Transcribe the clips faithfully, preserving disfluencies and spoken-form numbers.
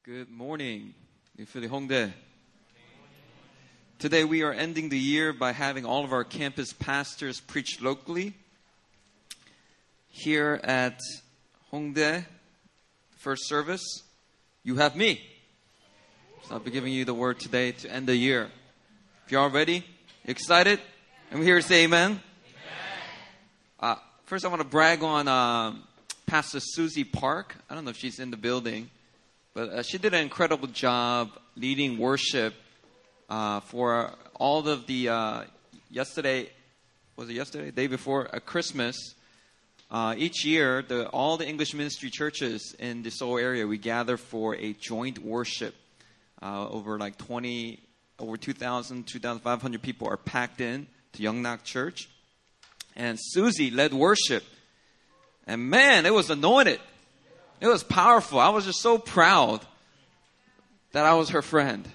Good morning, New Philly Hongdae. Today we are ending the year by having all of our campus pastors preach locally. Here at Hongdae, first service, you have me. So I'll be giving you the word today to end the year. If you're all ready, you excited? And we're here to say amen. Amen. Uh, first I want to brag on uh, Pastor Susie Park. I don't know if she's in the building. But uh, she did an incredible job leading worship uh, for all of the, uh, yesterday, was it yesterday? Day before uh, Christmas. Uh, each year, the, all the English ministry churches in the Seoul area, we gather for a joint worship. Uh, over like twenty, over two thousand, two thousand five hundred people are packed in to Yeongnak Church. And Susie led worship. And man, it was anointed. It was powerful. I was just so proud that I was her friend.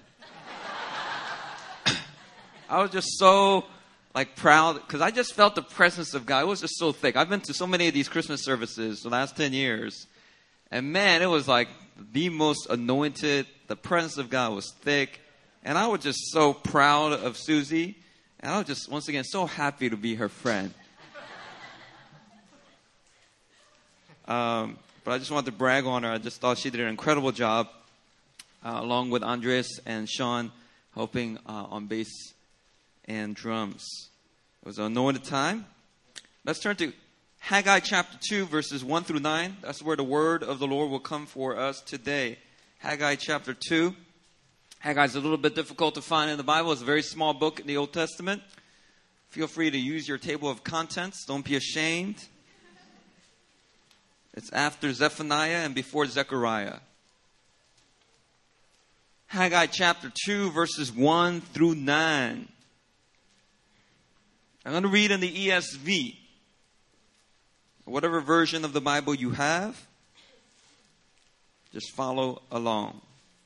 I was just so like proud because I just felt the presence of God. It was just so thick. I've been to so many of these Christmas services the last ten years. And man, it was like the most anointed. The presence of God was thick. And I was just so proud of Susie. And I was just, once again, so happy to be her friend. Um... But I just wanted to brag on her. I just thought she did an incredible job, uh, along with Andres and Sean, helping uh, on bass and drums. It was an anointed time. Let's turn to Haggai chapter two, verses one through nine. That's where the word of the Lord will come for us today. Haggai chapter two. Haggai is a little bit difficult to find in the Bible. It's a very small book in the Old Testament. Feel free to use your table of contents. Don't be ashamed. It's after Zephaniah and before Zechariah. Haggai chapter two, verses one through nine. I'm going to read in the E S V. Whatever version of the Bible you have, just follow along.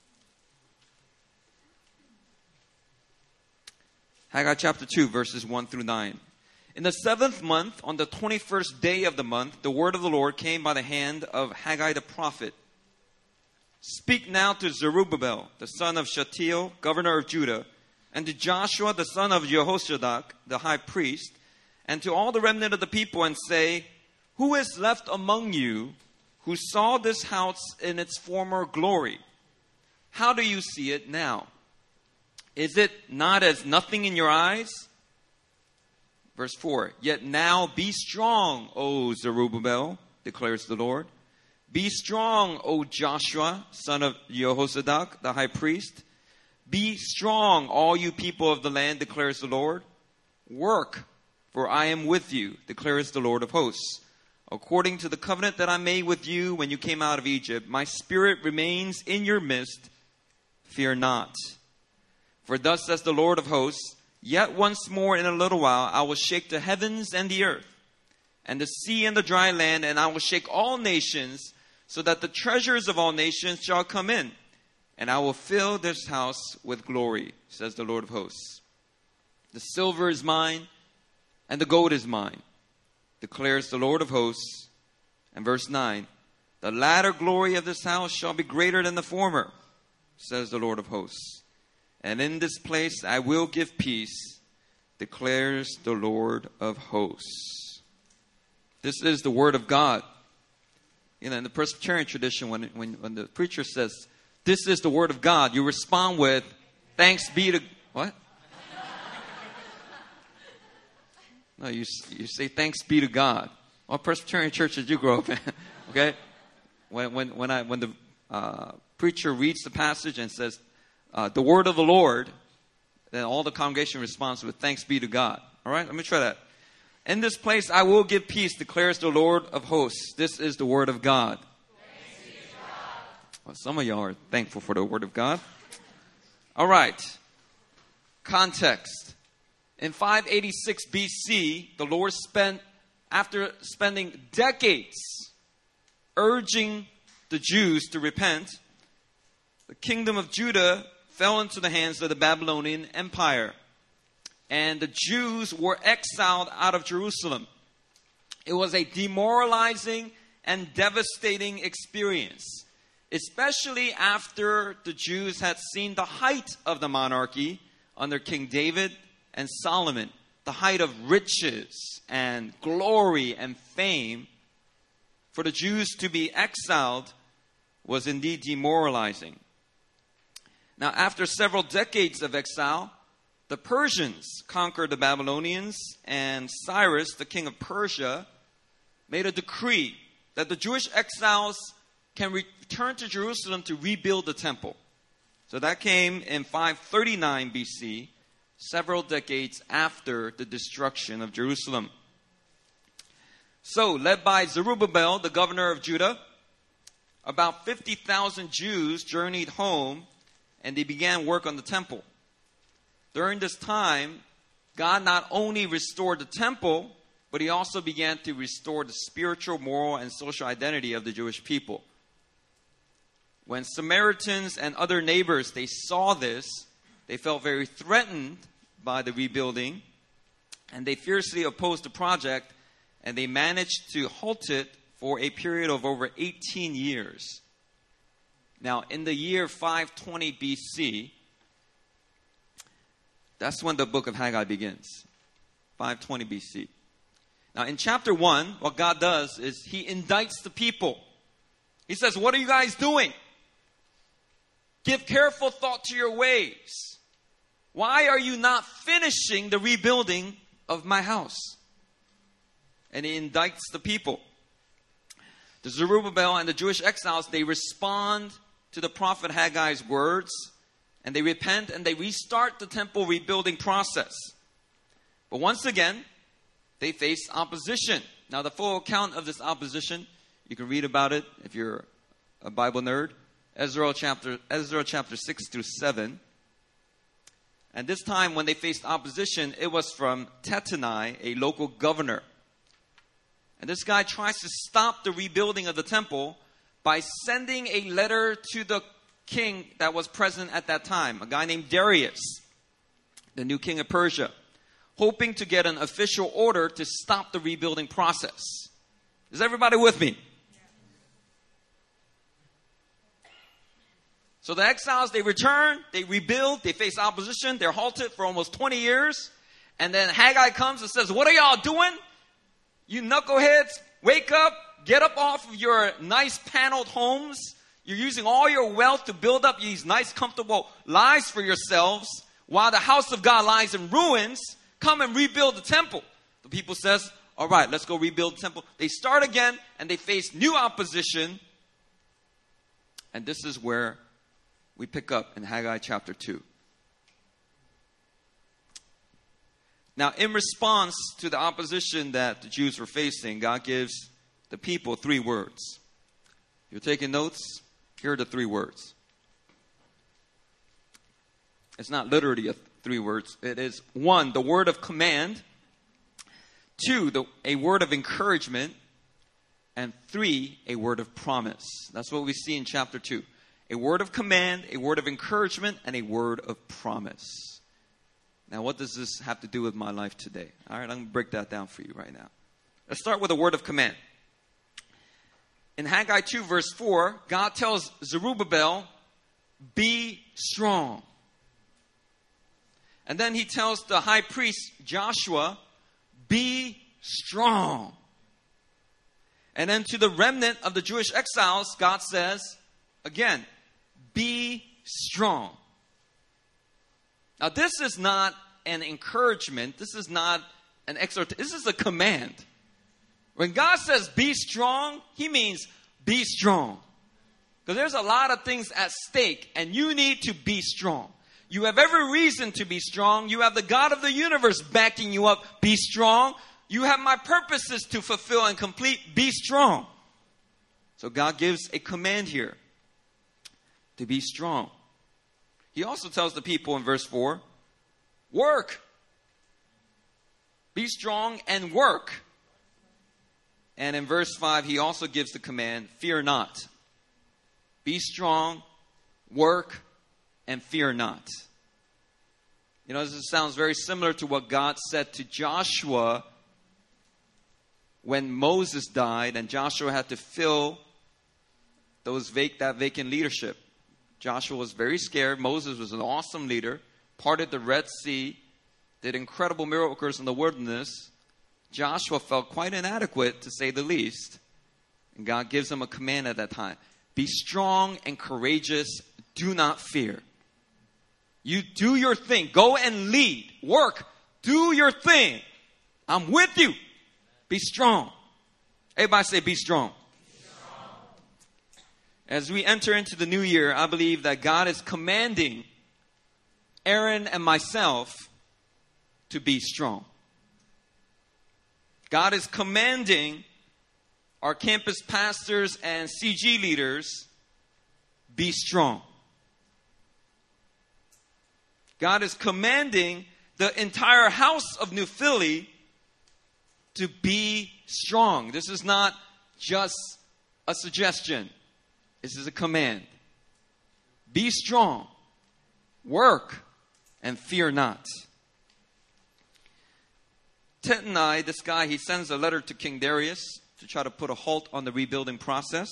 Haggai chapter two, verses one through nine. In the seventh month, on the twenty-first day of the month, the word of the Lord came by the hand of Haggai the prophet. Speak now to Zerubbabel, the son of Shealtiel, governor of Judah, and to Joshua, the son of Jehozadak, the high priest, and to all the remnant of the people, and say, who is left among you who saw this house in its former glory? How do you see it now? Is it not as nothing in your eyes? Verse four, yet now be strong, O Zerubbabel, declares the Lord. Be strong, O Joshua, son of Jehozadak, the high priest. Be strong, all you people of the land, declares the Lord. Work, for I am with you, declares the Lord of hosts. According to the covenant that I made with you when you came out of Egypt, my spirit remains in your midst. Fear not. For thus says the Lord of hosts, yet once more in a little while I will shake the heavens and the earth, and the sea and the dry land, and I will shake all nations, so that the treasures of all nations shall come in, and I will fill this house with glory, says the Lord of hosts. The silver is mine, and the gold is mine, declares the Lord of hosts. And verse nine, the latter glory of this house shall be greater than the former, says the Lord of hosts. And in this place I will give peace, declares the Lord of hosts. This is the word of God. You know, in the Presbyterian tradition, when, when, when the preacher says, this is the word of God, you respond with, thanks be to... What? No, you, you say, thanks be to God. What Presbyterian church did you grow up in? Okay? When, when, when, I, when the uh, preacher reads the passage and says, Uh, the word of the Lord, then all the congregation responds with thanks be to God. All right, let me try that. In this place I will give peace, declares the Lord of hosts. This is the word of God. Thanks be to God. Well, some of y'all are thankful for the word of God. All right. Context. In five eighty-six B C, the Lord spent, after spending decades urging the Jews to repent, the kingdom of Judah fell into the hands of the Babylonian Empire. And the Jews were exiled out of Jerusalem. It was a demoralizing and devastating experience. especially after the Jews had seen the height of the monarchy under King David and Solomon, the height of riches and glory and fame. For the Jews to be exiled was indeed demoralizing. Now, after several decades of exile, the Persians conquered the Babylonians, and Cyrus, the king of Persia, made a decree that the Jewish exiles can return to Jerusalem to rebuild the temple. So that came in five thirty-nine B C, several decades after the destruction of Jerusalem. So, led by Zerubbabel, the governor of Judah, about fifty thousand Jews journeyed home, and they began work on the temple. During this time, God not only restored the temple, but he also began to restore the spiritual, moral, and social identity of the Jewish people. When Samaritans and other neighbors, they saw this, they felt very threatened by the rebuilding, and they fiercely opposed the project, and they managed to halt it for a period of over eighteen years. Now, in the year five twenty B C, that's when the book of Haggai begins. five twenty B C. Now, in chapter one, what God does is he indicts the people. He says, what are you guys doing? Give careful thought to your ways. Why are you not finishing the rebuilding of my house? And he indicts the people. The Zerubbabel and the Jewish exiles, they respond to the prophet Haggai's words, and they repent and they restart the temple rebuilding process. But once again, they face opposition. Now, the full account of this opposition, you can read about it if you're a Bible nerd. Ezra chapter, Ezra chapter six through seven. And this time when they faced opposition, it was from Tattenai, a local governor. And this guy tries to stop the rebuilding of the temple by sending a letter to the king that was present at that time, a guy named Darius, the new king of Persia, hoping to get an official order to stop the rebuilding process. Is everybody with me? So the exiles, they return, they rebuild, they face opposition, they're halted for almost twenty years. And then Haggai comes and says, what are y'all doing? You knuckleheads, wake up, get up off of your nice paneled homes. You're using all your wealth to build up these nice, comfortable lives for yourselves while the house of God lies in ruins. Come and rebuild the temple. The people says, all right, let's go rebuild the temple. They start again and they face new opposition. And this is where we pick up in Haggai chapter two. Now, in response to the opposition that the Jews were facing, God gives the people three words. If you're taking notes, here are the three words. It's not literally a three words. It is one, the word of command. Two, the, a word of encouragement. And three, a word of promise. That's what we see in chapter two. A word of command, a word of encouragement, and a word of promise. Now, what does this have to do with my life today? All right, I'm going to break that down for you right now. Let's start with a word of command. In Haggai two, verse four, God tells Zerubbabel, be strong. And then he tells the high priest, Joshua, be strong. And then to the remnant of the Jewish exiles, God says, again, be strong. Now, this is not an encouragement. This is not an exhortation. This is a command. When God says be strong, he means be strong. Because there's a lot of things at stake, and you need to be strong. You have every reason to be strong. You have the God of the universe backing you up. Be strong. You have my purposes to fulfill and complete. Be strong. So God gives a command here to be strong. He also tells the people in verse four, work. Be strong and work. And in verse five, he also gives the command, fear not. Be strong, work, and fear not. You know, this sounds very similar to what God said to Joshua when Moses died and Joshua had to fill those vac- that vacant leadership. Joshua was very scared. Moses was an awesome leader, parted the Red Sea, did incredible miracles in the wilderness. Joshua felt quite inadequate, to say the least. And God gives him a command at that time. Be strong and courageous. Do not fear. You do your thing. Go and lead. Work. Do your thing. I'm with you. Be strong. Everybody say, be strong. Be strong. As we enter into the new year, I believe that God is commanding Aaron and myself to be strong. God is commanding our campus pastors and C G leaders, be strong. God is commanding the entire house of New Philly to be strong. This is not just a suggestion. This is a command. Be strong. Work and fear not. Tetani, this guy, he sends a letter to King Darius to try to put a halt on the rebuilding process.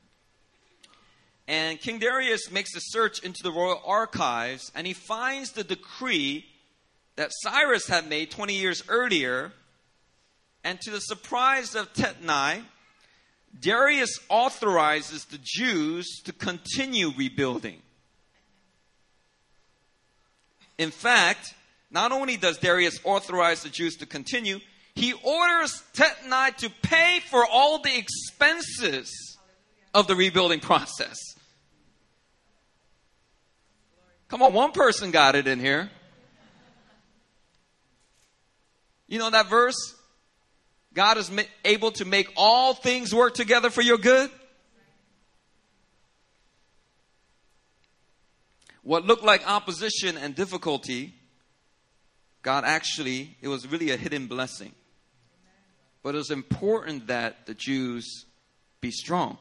And King Darius makes a search into the royal archives, and he finds the decree that Cyrus had made twenty years earlier. And to the surprise of Tetani, Darius authorizes the Jews to continue rebuilding. In fact, not only does Darius authorize the Jews to continue, he orders Tetani to pay for all the expenses of the rebuilding process. Come on, one person got it in here. You know that verse? God is ma- able to make all things work together for your good. What looked like opposition and difficulty, God actually, it was really a hidden blessing. But it was important that the Jews be strong.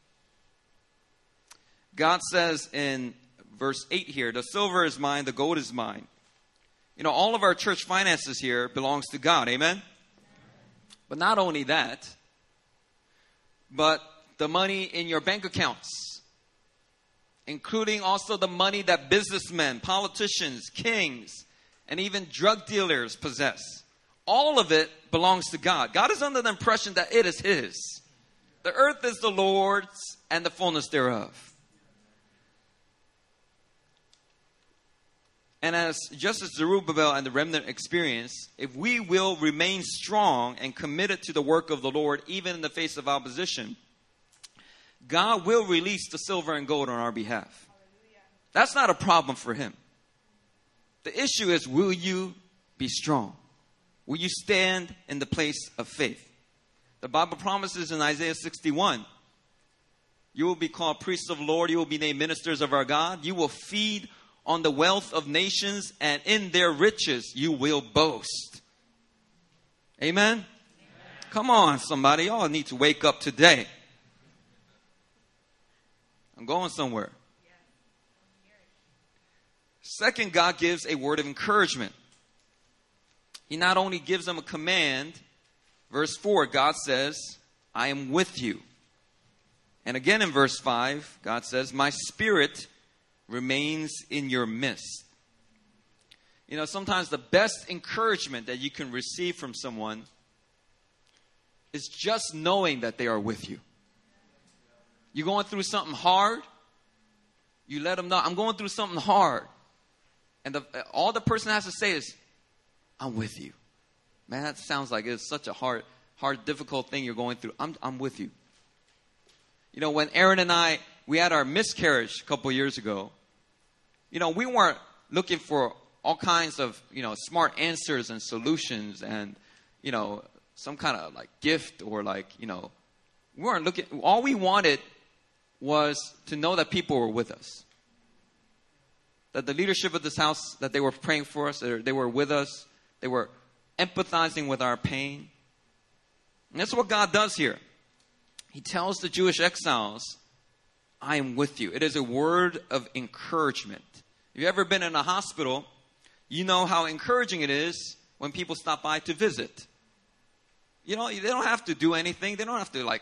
God says in verse eight here, the silver is mine, the gold is mine. You know, all of our church finances here belongs to God. Amen? But not only that, but the money in your bank accounts, including also the money that businessmen, politicians, kings, and even drug dealers possess. All of it belongs to God. God is under the impression that it is His. The earth is the Lord's and the fullness thereof. And as just as Zerubbabel and the remnant experience, if we will remain strong and committed to the work of the Lord, even in the face of opposition, God will release the silver and gold on our behalf. That's not a problem for Him. The issue is, will you be strong? Will you stand in the place of faith? The Bible promises in Isaiah sixty-one, you will be called priests of the Lord. You will be named ministers of our God. You will feed on the wealth of nations, and in their riches you will boast. Amen? Amen. Come on, somebody. Y'all need to wake up today. I'm going somewhere. Second, God gives a word of encouragement. He not only gives them a command. Verse four, God says, I am with you. And again in verse five, God says, my spirit remains in your midst. You know, sometimes the best encouragement that you can receive from someone is just knowing that they are with you. You're going through something hard, you let them know, I'm going through something hard. And the, all the person has to say is, I'm with you. Man, that sounds like it's such a hard, hard, difficult thing you're going through. I'm, I'm with you. You know, when Aaron and I, we had our miscarriage a couple years ago, you know, we weren't looking for all kinds of, you know, smart answers and solutions and, you know, some kind of like gift or like, you know, we weren't looking, all we wanted was to know that people were with us. That the leadership of this house, that they were praying for us, they were with us, they were empathizing with our pain. And that's what God does here. He tells the Jewish exiles, I am with you. It is a word of encouragement. If you've ever been in a hospital, you know how encouraging it is when people stop by to visit. You know, they don't have to do anything. They don't have to like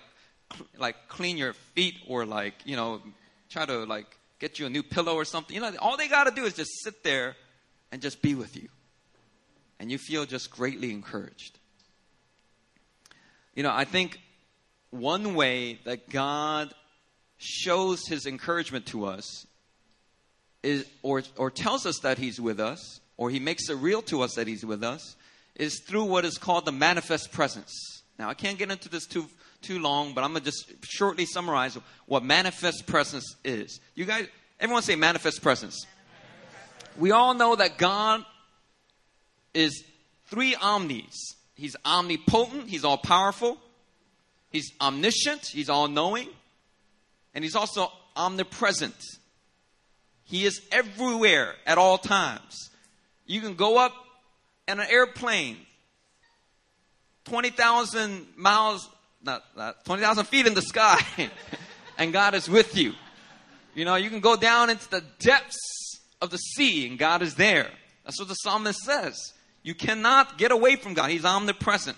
like clean your feet or like, you know, try to like get you a new pillow or something. You know, all they got to do is just sit there and just be with you. And you feel just greatly encouraged. You know, I think one way that God shows his encouragement to us is, or, or tells us that he's with us, or he makes it real to us that he's with us, is through what is called the manifest presence. Now, I can't get into this too too long, but I'm going to just shortly summarize what manifest presence is. You guys, everyone say manifest presence. We all know that God is three omnis. He's omnipotent, he's all-powerful. He's omniscient, he's all-knowing. And he's also omnipresent. He is everywhere at all times. You can go up in an airplane twenty thousand miles, not, not twenty thousand feet in the sky, and God is with you. You know, you can go down into the depths of the sea, and God is there. That's what the psalmist says. You cannot get away from God. He's omnipresent.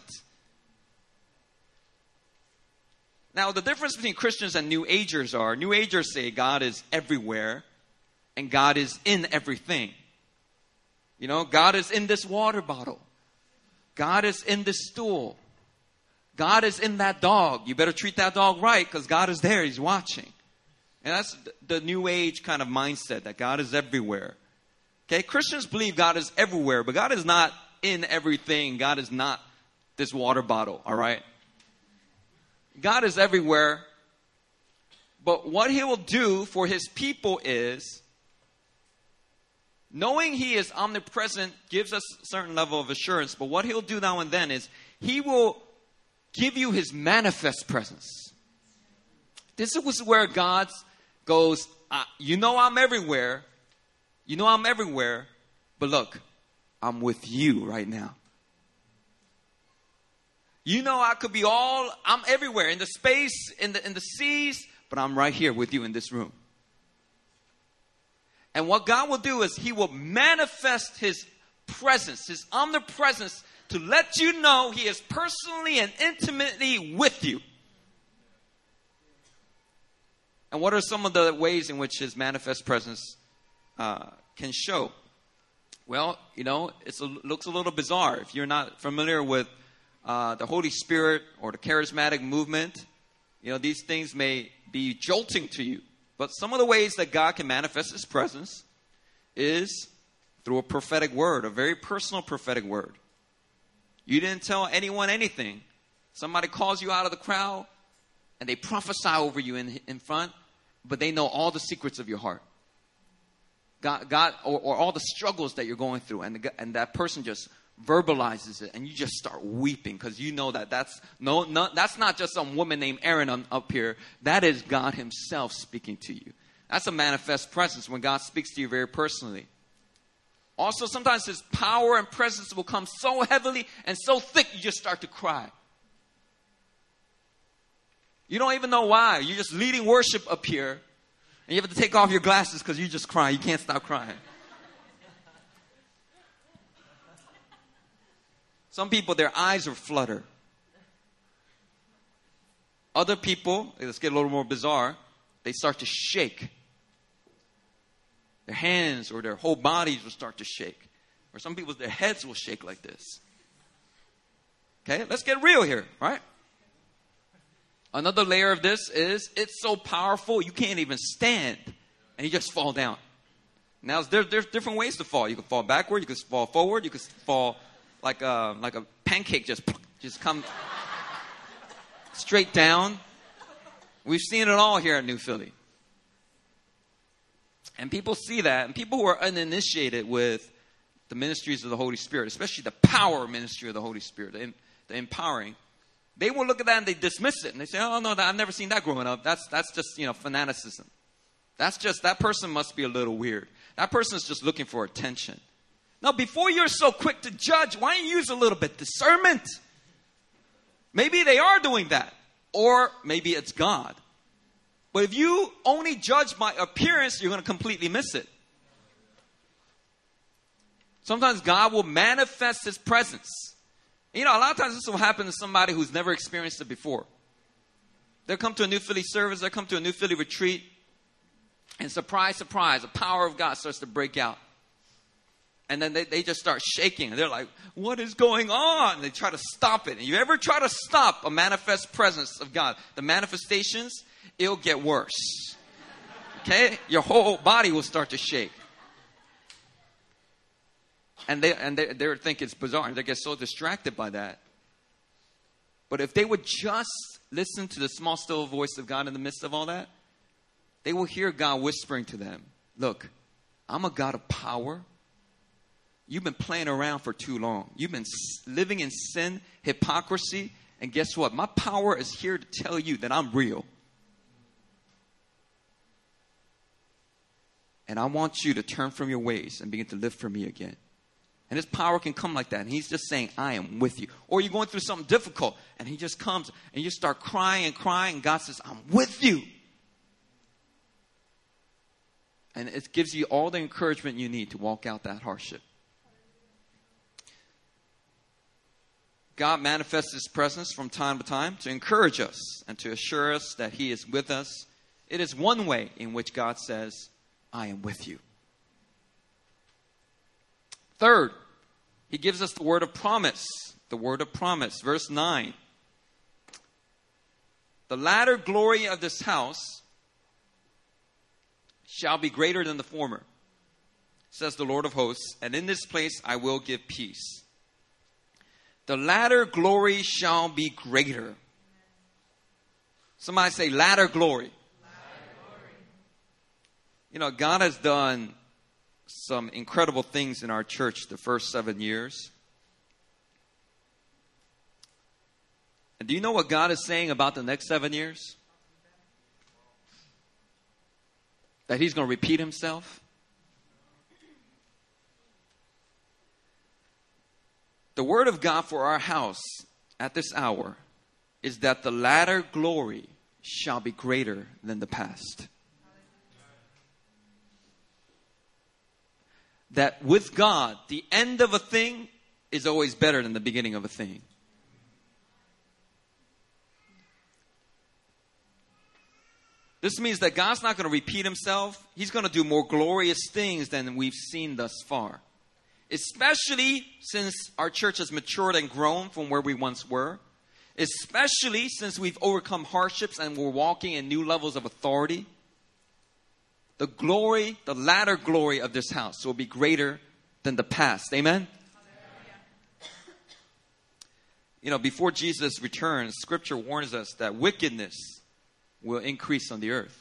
Now, the difference between Christians and New Agers are, New Agers say God is everywhere, and God is in everything. You know, God is in this water bottle. God is in this stool. God is in that dog. You better treat that dog right because God is there. He's watching. And that's the New Age kind of mindset, that God is everywhere. Okay, Christians believe God is everywhere, but God is not in everything. God is not this water bottle, all right? God is everywhere, but what he will do for his people is, knowing he is omnipresent gives us a certain level of assurance, but what he'll do now and then is he will give you his manifest presence. This is where God goes, uh, you know I'm everywhere, you know I'm everywhere, but look, I'm with you right now. You know I could be all, I'm everywhere, in the space, in the in the seas, but I'm right here with you in this room. And what God will do is he will manifest his presence, his omnipresence, to let you know he is personally and intimately with you. And what are some of the ways in which his manifest presence uh, can show? Well, you know, it looks a little bizarre. If you're not familiar with uh, the Holy Spirit or the charismatic movement, you know, these things may be jolting to you. But some of the ways that God can manifest his presence is through a prophetic word, a very personal prophetic word. You didn't tell anyone anything. Somebody calls you out of the crowd and they prophesy over you in, in front, but they know all the secrets of your heart. God, God or, or all the struggles that you're going through, and, the, and that person just verbalizes it, and you just start weeping because you know that that's no, no, that's not just some woman named Erin on, up here. That is God himself speaking to you. That's a manifest presence when God speaks to you very personally. Also, sometimes his power and presence will come so heavily and so thick, you just start to cry. You don't even know why. You're just leading worship up here, and you have to take off your glasses because you just cry. You can't stop crying. Some people, their eyes are flutter. Other people, let's get a little more bizarre, they start to shake. Their hands or their whole bodies will start to shake. Or some people, their heads will shake like this. Okay, let's get real here, right? Another layer of this is, it's so powerful, you can't even stand. And you just fall down. Now, there, there's different ways to fall. You can fall backward, you can fall forward, you can fall like a, like a pancake, just, just come straight down. We've seen it all here at New Philly. And people see that, and people who are uninitiated with the ministries of the Holy Spirit, especially the power ministry of the Holy Spirit, the, the empowering, they will look at that and they dismiss it. And they say, oh, no, I've never seen that growing up. That's, that's just, you know, fanaticism. That's just, that person must be a little weird. That person is just looking for attention. Now, before you're so quick to judge, why don't you use a little bit of discernment? Maybe they are doing that. Or maybe it's God. But if you only judge by appearance, you're going to completely miss it. Sometimes God will manifest his presence. You know, a lot of times this will happen to somebody who's never experienced it before. They'll come to a New Philly service. They'll come to a New Philly retreat. And surprise, surprise, the power of God starts to break out. And then they, they just start shaking. And they're like, what is going on? And they try to stop it. And you ever try to stop a manifest presence of God, the manifestations, it'll get worse. Okay? Your whole body will start to shake. And they and they, they think it's bizarre. And they get so distracted by that. But if they would just listen to the small, still voice of God in the midst of all that, they will hear God whispering to them, look, I'm a God of power. You've been playing around for too long. You've been living in sin, hypocrisy. And guess what? My power is here to tell you that I'm real. And I want you to turn from your ways and begin to live for me again. And his power can come like that. And he's just saying, I am with you. Or you're going through something difficult. And he just comes and you start crying and crying. And God says, I'm with you. And it gives you all the encouragement you need to walk out that hardship. God manifests his presence from time to time to encourage us and to assure us that he is with us. It is one way in which God says, I am with you. Third, he gives us the word of promise. The word of promise. Verse nine. The latter glory of this house shall be greater than the former, says the Lord of hosts, and in this place I will give peace. The latter glory shall be greater. Somebody say latter glory. Latter glory. You know, God has done some incredible things in our church the first seven years. And do you know what God is saying about the next seven years? That he's going to repeat himself. The word of God for our house at this hour is that the latter glory shall be greater than the past. That with God, the end of a thing is always better than the beginning of a thing. This means that God's not going to repeat himself. He's going to do more glorious things than we've seen thus far. Especially since our church has matured and grown from where we once were. Especially since we've overcome hardships and we're walking in new levels of authority. The glory, the latter glory of this house will be greater than the past. Amen? You know, before Jesus returns, Scripture warns us that wickedness will increase on the earth.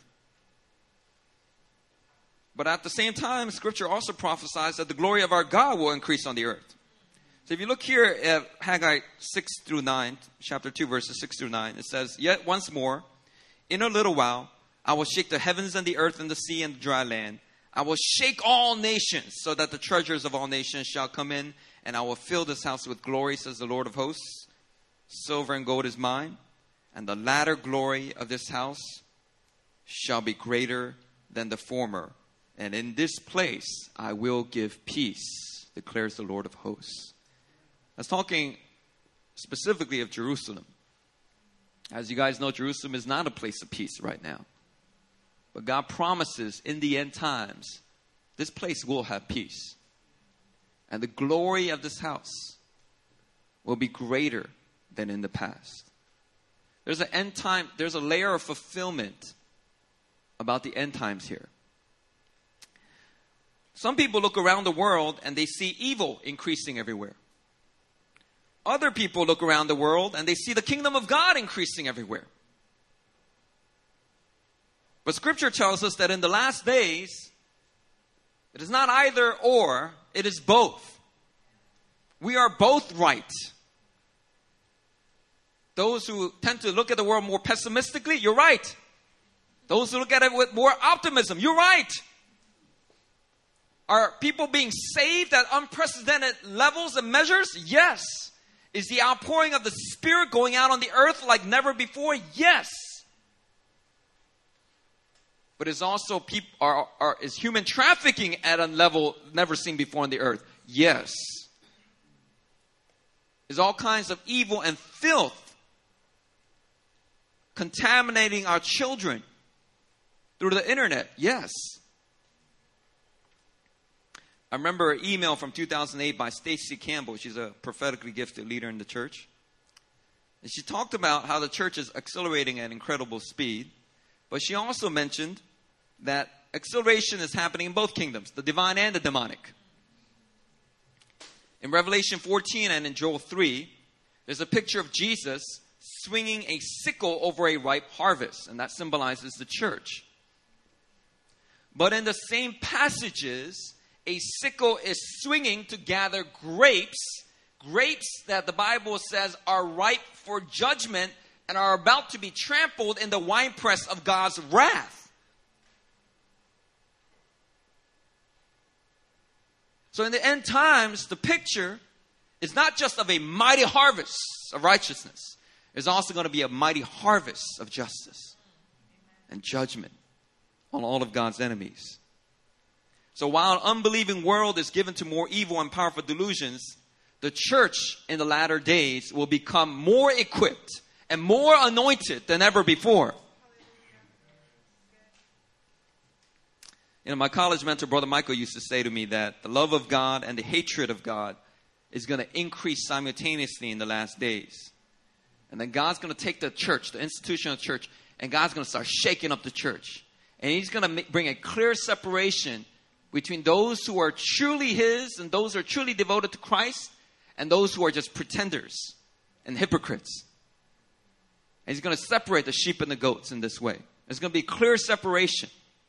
But at the same time, Scripture also prophesies that the glory of our God will increase on the earth. So if you look here at Haggai six through nine, chapter two, verses six through nine, it says, yet once more, in a little while, I will shake the heavens and the earth and the sea and the dry land. I will shake all nations so that the treasures of all nations shall come in, and I will fill this house with glory, says the Lord of hosts. Silver and gold is mine, and the latter glory of this house shall be greater than the former. And in this place I will give peace, declares the Lord of hosts. I was talking specifically of Jerusalem. As you guys know, Jerusalem is not a place of peace right now. But God promises in the end times, this place will have peace. And the glory of this house will be greater than in the past. There's an end time, there's a layer of fulfillment about the end times here. Some people look around the world and they see evil increasing everywhere. Other people look around the world and they see the kingdom of God increasing everywhere. But Scripture tells us that in the last days, it is not either or, it is both. We are both right. Those who tend to look at the world more pessimistically, you're right. Those who look at it with more optimism, you're right. Are people being saved at unprecedented levels and measures? Yes. Is the outpouring of the Spirit going out on the earth like never before? Yes. But is also people are, are is human trafficking at a level never seen before on the earth? Yes. Is all kinds of evil and filth contaminating our children through the internet. Yes. I remember an email from two thousand eight by Stacy Campbell. She's a prophetically gifted leader in the church. And she talked about how the church is accelerating at incredible speed. But she also mentioned that acceleration is happening in both kingdoms, the divine and the demonic. In Revelation fourteen and in Joel three, there's a picture of Jesus swinging a sickle over a ripe harvest. And that symbolizes the church. But in the same passages, a sickle is swinging to gather grapes. Grapes that the Bible says are ripe for judgment and are about to be trampled in the winepress of God's wrath. So in the end times, the picture is not just of a mighty harvest of righteousness. There's also going to be a mighty harvest of justice and judgment on all of God's enemies. So while an unbelieving world is given to more evil and powerful delusions, the church in the latter days will become more equipped and more anointed than ever before. You know, my college mentor, Brother Michael, used to say to me that the love of God and the hatred of God is going to increase simultaneously in the last days. And then God's going to take the church, the institution of the church, and God's going to start shaking up the church. And He's going to bring a clear separation between those who are truly His and those who are truly devoted to Christ and those who are just pretenders and hypocrites. And He's going to separate the sheep and the goats in this way. There's going to be clear separation.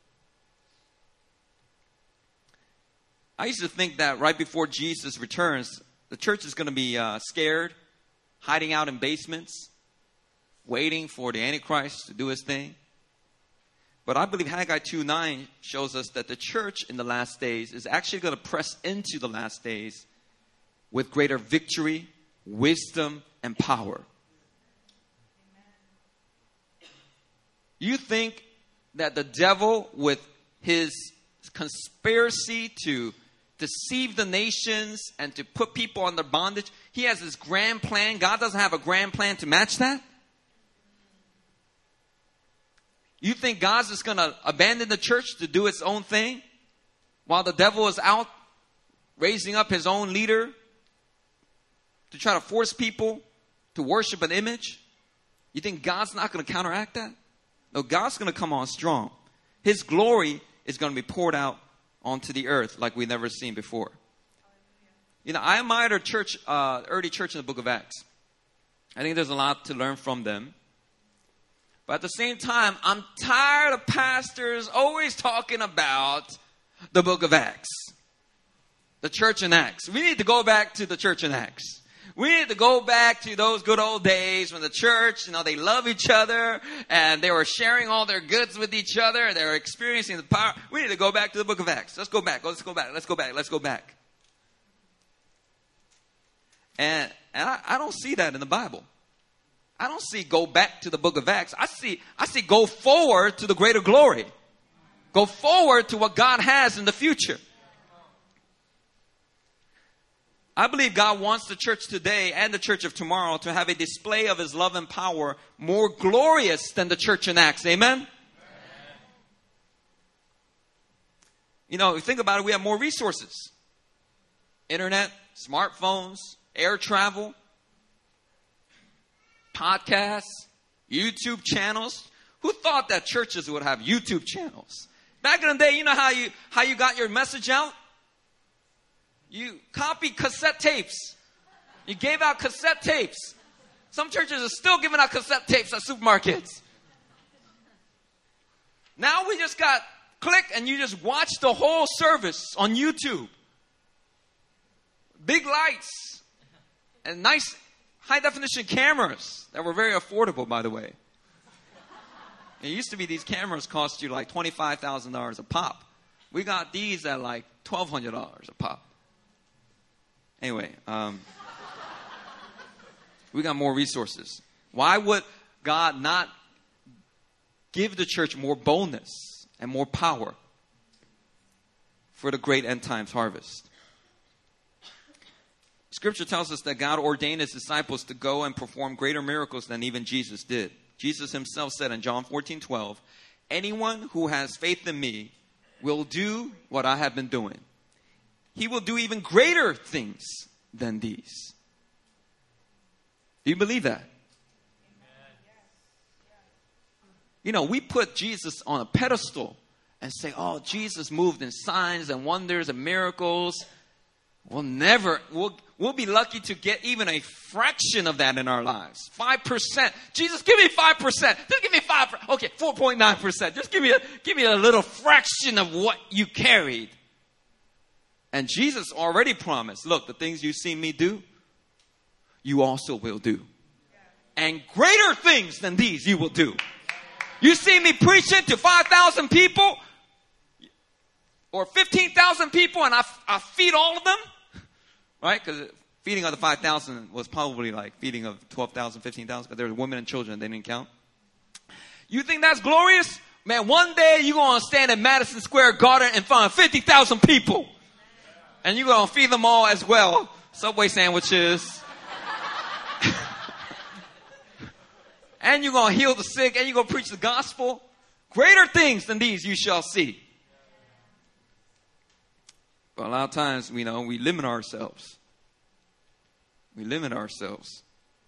I used to think that right before Jesus returns, the church is going to be uh, scared, hiding out in basements, waiting for the Antichrist to do his thing. But I believe Haggai two nine shows us that the church in the last days is actually going to press into the last days with greater victory, wisdom, and power. You think that the devil, with his conspiracy to deceive the nations and to put people under bondage, he has his grand plan. God doesn't have a grand plan to match that? You think God's just going to abandon the church to do its own thing while the devil is out raising up his own leader to try to force people to worship an image? You think God's not going to counteract that? No, God's going to come on strong. His glory is going to be poured out onto the earth like we've never seen before. You know, I admire the church, uh, early church in the book of Acts. I think there's a lot to learn from them. But at the same time, I'm tired of pastors always talking about the book of Acts. The church in Acts. We need to go back to the church in Acts. We need to go back to those good old days when the church, you know, they love each other and they were sharing all their goods with each other and they were experiencing the power. We need to go back to the book of Acts. Let's go back. Let's go back. Let's go back. Let's go back. And, and I, I don't see that in the Bible. I don't see go back to the book of Acts. I see, I see go forward to the greater glory. Go forward to what God has in the future. I believe God wants the church today and the church of tomorrow to have a display of His love and power more glorious than the church in Acts. Amen? Amen. You know, think about it, we have more resources. Internet, smartphones, air travel, podcasts, YouTube channels. Who thought that churches would have YouTube channels? Back in the day, you know how you how you got your message out? You copied cassette tapes. You gave out cassette tapes. Some churches are still giving out cassette tapes at supermarkets. Now we just got click and you just watch the whole service on YouTube. Big lights and nice high definition cameras that were very affordable, by the way. It used to be these cameras cost you like twenty-five thousand dollars a pop. We got these at like twelve hundred dollars a pop. Anyway, um, we got more resources. Why would God not give the church more boldness and more power for the great end times harvest? Scripture tells us that God ordained His disciples to go and perform greater miracles than even Jesus did. Jesus himself said in John fourteen twelve, anyone who has faith in me will do what I have been doing. He will do even greater things than these. Do you believe that? You know, we put Jesus on a pedestal and say, oh, Jesus moved in signs and wonders and miracles. We'll never, we'll, we'll be lucky to get even a fraction of that in our lives. five percent. Jesus, give me five percent. Just give me five percent. Okay, four point nine percent. Just give me, a, give me a little fraction of what you carried. And Jesus already promised, look, the things you see me do, you also will do. And greater things than these you will do. You see me preaching to five thousand people or fifteen thousand people and I, I feed all of them, right? Because feeding of the five thousand was probably like feeding of twelve thousand, fifteen thousand, because there were women and children, they didn't count. You think that's glorious? Man, one day you're going to stand in Madison Square Garden in front of fifty thousand people. And you're going to feed them all as well. Subway sandwiches. And you're going to heal the sick. And you're going to preach the gospel. Greater things than these you shall see. But a lot of times, you know, we limit ourselves. We limit ourselves.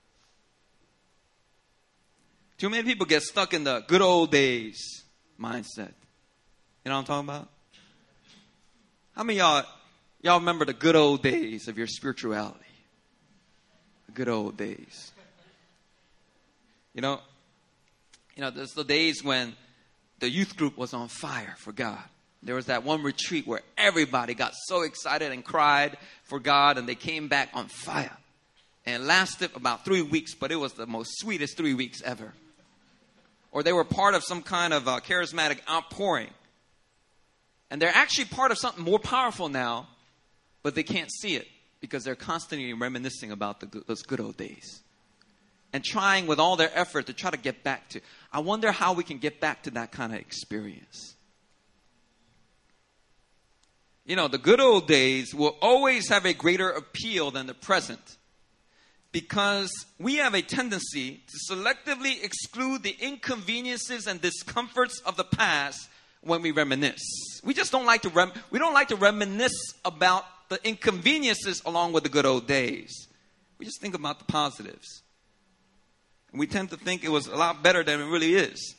Too many people get stuck in the good old days mindset. You know what I'm talking about? How many of y'all, y'all remember the good old days of your spirituality? The good old days. You know, you know, there's the days when the youth group was on fire for God. There was that one retreat where everybody got so excited and cried for God, and they came back on fire. And it lasted about three weeks, but it was the most sweetest three weeks ever. Or they were part of some kind of uh, charismatic outpouring. And they're actually part of something more powerful now, but they can't see it because they're constantly reminiscing about the, those good old days. And trying with all their effort to try to get back to. I wonder how we can get back to that kind of experience. You know, the good old days will always have a greater appeal than the present. Because we have a tendency to selectively exclude the inconveniences and discomforts of the past when we reminisce. We just don't like to rem- we don't like to reminisce about the inconveniences along with the good old days. We just think about the positives. And we tend to think it was a lot better than it really is.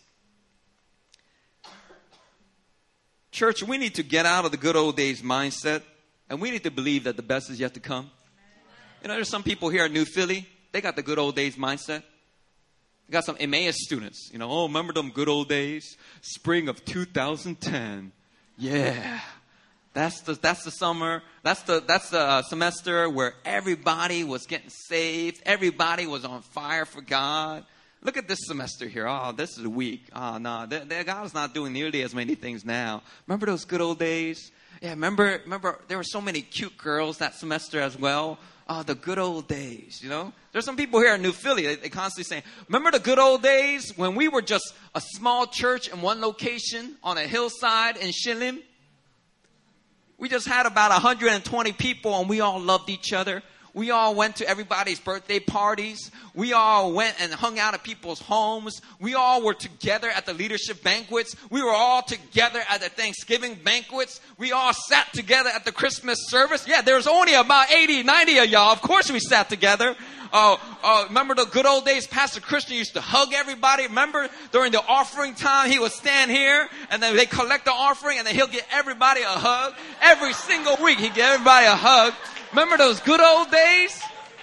Church, we need to get out of the good old days mindset, and we need to believe that the best is yet to come. You know, there's some people here at New Philly, they got the good old days mindset. We got some Emmaus students, you know, oh, remember them good old days? Spring of two thousand ten. Yeah. That's the that's the summer. That's the that's the uh, semester where everybody was getting saved. Everybody was on fire for God. Look at this semester here. Oh, this is weak. Oh, no, the, the, God is not doing nearly as many things now. Remember those good old days? Yeah, remember remember there were so many cute girls that semester as well. Oh, the good old days, you know. There's some people here in New Philly, they, they constantly saying, remember the good old days when we were just a small church in one location on a hillside in Shillim? We just had about one hundred twenty people and we all loved each other. We all went to everybody's birthday parties. We all went and hung out at people's homes. We all were together at the leadership banquets. We were all together at the Thanksgiving banquets. We all sat together at the Christmas service. Yeah, there was only about eighty, ninety of y'all. Of course we sat together. Oh, oh, remember the good old days? Pastor Christian used to hug everybody. Remember during the offering time, he would stand here and then they collect the offering and then he'll get everybody a hug. Every single week he'd get everybody a hug. Remember those good old days?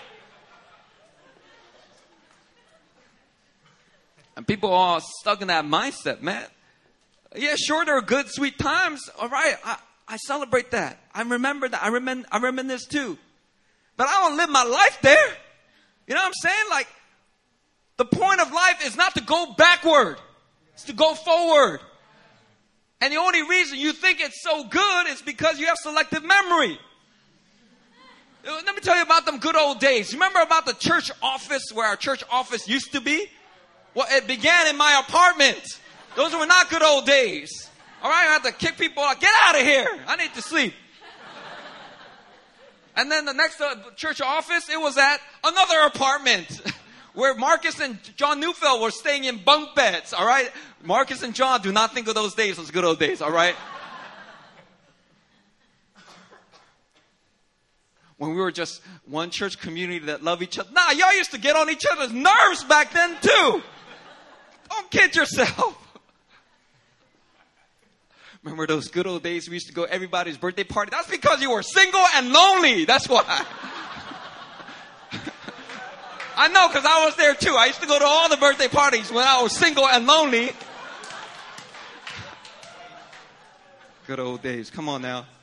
And people are all stuck in that mindset, man. Yeah, sure, there are good, sweet times. All right, I, I celebrate that. I remember that. I remember, I remember this too. But I don't live my life there. You know what I'm saying? Like, the point of life is not to go backward. It's to go forward. And the only reason you think it's so good is because you have selective memory. Let me tell you about them good old days. You remember about the church office where our church office used to be? Well, it began in my apartment. Those were not good old days. All right, I had to kick people out. Get out of here. I need to sleep. And then the next uh, church office, it was at another apartment where Marcus and John Neufeld were staying in bunk beds, all right? Marcus and John, do not think of those days as good old days, all right? When we were just one church community that loved each other. Nah, y'all used to get on each other's nerves back then too. Don't kid yourself. Remember those good old days we used to go to everybody's birthday party? That's because you were single and lonely. That's why. I know, because I was there too. I used to go to all the birthday parties when I was single and lonely. Good old days. Come on now.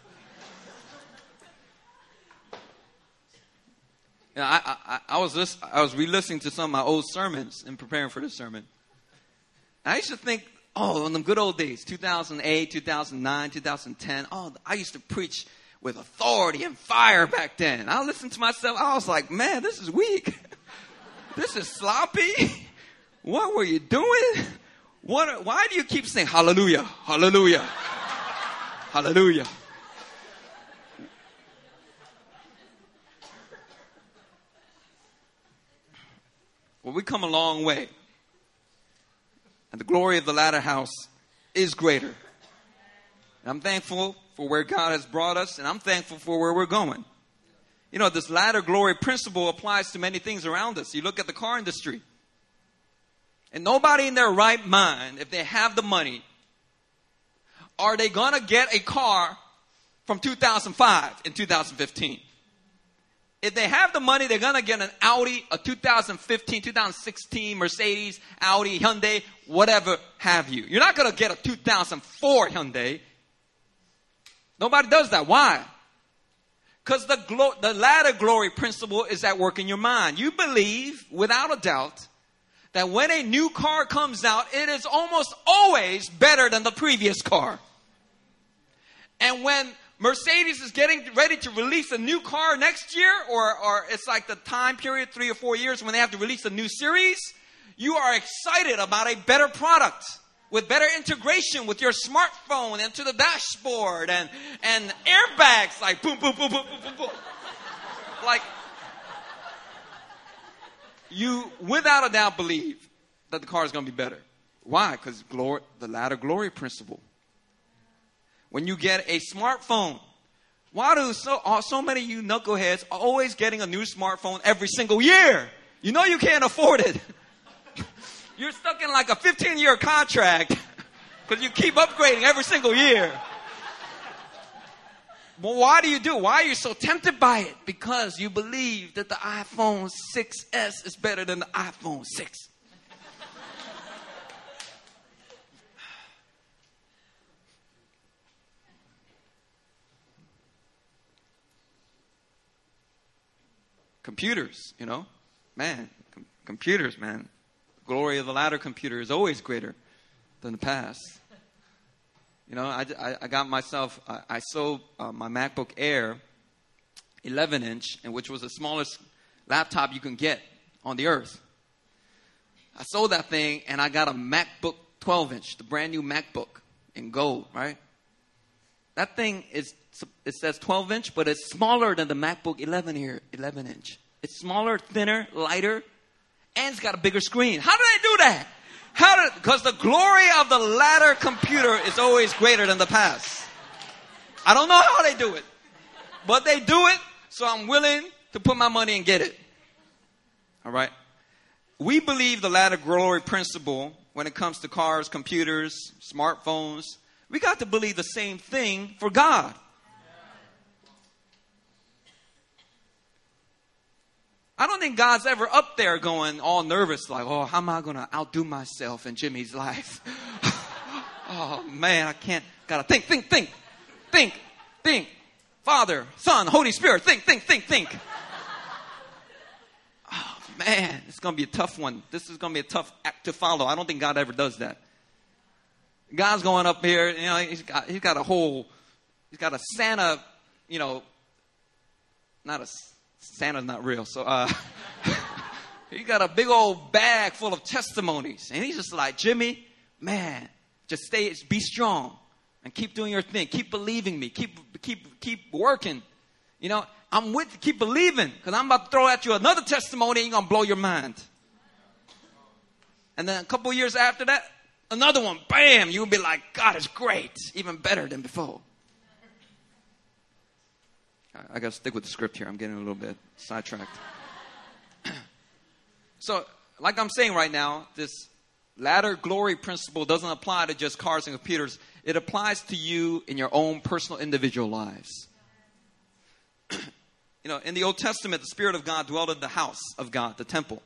You know, I, I, I was list, I was re-listening to some of my old sermons in preparing for this sermon. And I used to think, oh, in the good old days, two thousand eight, two thousand nine, two thousand ten, oh, I used to preach with authority and fire back then. I listened to myself. I was like, man, this is weak. This is sloppy. What were you doing? What? Why do you keep saying hallelujah, hallelujah, hallelujah? Well, we come a long way. And the glory of the latter house is greater. And I'm thankful for where God has brought us, and I'm thankful for where we're going. You know, this latter glory principle applies to many things around us. You look at the car industry. And nobody in their right mind, if they have the money, are they going to get a car from two thousand five in two thousand fifteen? If they have the money, they're going to get an Audi, a two thousand fifteen, two thousand sixteen Mercedes, Audi, Hyundai, whatever have you. You're not going to get a two thousand four Hyundai. Nobody does that. Why? Because the, glo- the latter glory principle is at work in your mind. You believe, without a doubt, that when a new car comes out, it is almost always better than the previous car. And when Mercedes is getting ready to release a new car next year, or, or it's like the time period, three or four years when they have to release a new series, you are excited about a better product with better integration with your smartphone into the dashboard and, and airbags like boom, boom, boom, boom, boom, boom, boom. Like, you without a doubt believe that the car is going to be better. Why? Because glory, the latter glory principle. When you get a smartphone, why do so, so many of you knuckleheads are always getting a new smartphone every single year? You know you can't afford it. You're stuck in like a fifteen-year contract because you keep upgrading every single year. But why do you do it? Why are you so tempted by it? Because you believe that the iPhone six S is better than the iPhone six. Computers, you know, man, com- computers, man. The glory of the latter computer is always greater than the past. You know, I, I, I got myself, I, I sold uh, my MacBook Air eleven inch, and which was the smallest laptop you can get on the earth. I sold that thing, and I got a MacBook twelve inch, the brand new MacBook in gold, right? That thing is, it says twelve inch, but it's smaller than the MacBook eleven here, eleven inch. It's smaller, thinner, lighter, and it's got a bigger screen. How did I do that? How did, because the glory of the latter computer is always greater than the past. I don't know how they do it, but they do it, so I'm willing to put my money and get it. All right? We believe the latter glory principle when it comes to cars, computers, smartphones. We got to believe the same thing for God. I don't think God's ever up there going all nervous like, oh, how am I going to outdo myself in Jimmy's life? Oh, man, I can't. Got to think, think, think, think, think. Father, Son, Holy Spirit, think, think, think, think. Oh, man, it's going to be a tough one. This is going to be a tough act to follow. I don't think God ever does that. God's going up here, you know, he's got, he's got a whole, he's got a Santa, you know, not a, Santa's not real. So, uh, he got a big old bag full of testimonies. And he's just like, Jimmy, man, just stay, be strong and keep doing your thing. Keep believing me. Keep, keep, keep working. You know, I'm with you. Keep believing because I'm about to throw at you another testimony and you're going to blow your mind. And then a couple years after that, another one, bam, you'll be like, God is great, even better than before. I got to stick with the script here. I'm getting a little bit sidetracked. So, like I'm saying right now, this latter glory principle doesn't apply to just cars and computers. It applies to you in your own personal individual lives. You know, in the Old Testament, the Spirit of God dwelled in the house of God, the temple.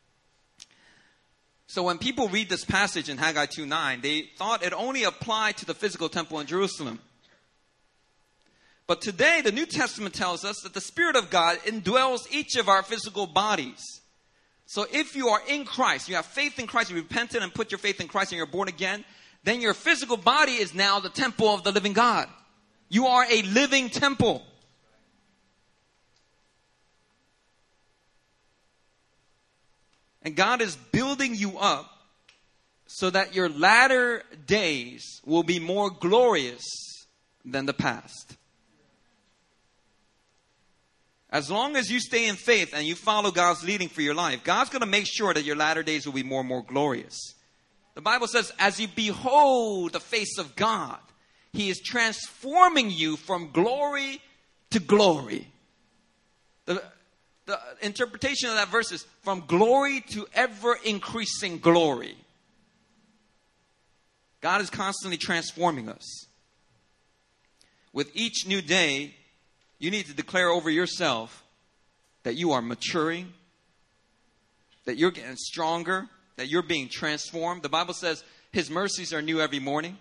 So when people read this passage in Haggai two nine, they thought it only applied to the physical temple in Jerusalem. But today, the New Testament tells us that the Spirit of God indwells each of our physical bodies. So if you are in Christ, you have faith in Christ, you repented and put your faith in Christ and you're born again, then your physical body is now the temple of the living God. You are a living temple. And God is building you up so that your latter days will be more glorious than the past. As long as you stay in faith and you follow God's leading for your life, God's going to make sure that your latter days will be more and more glorious. The Bible says, as you behold the face of God, He is transforming you from glory to glory. The, the interpretation of that verse is from glory to ever increasing glory. God is constantly transforming us. With each new day, you need to declare over yourself that you are maturing, that you're getting stronger, that you're being transformed. The Bible says His mercies are new every morning.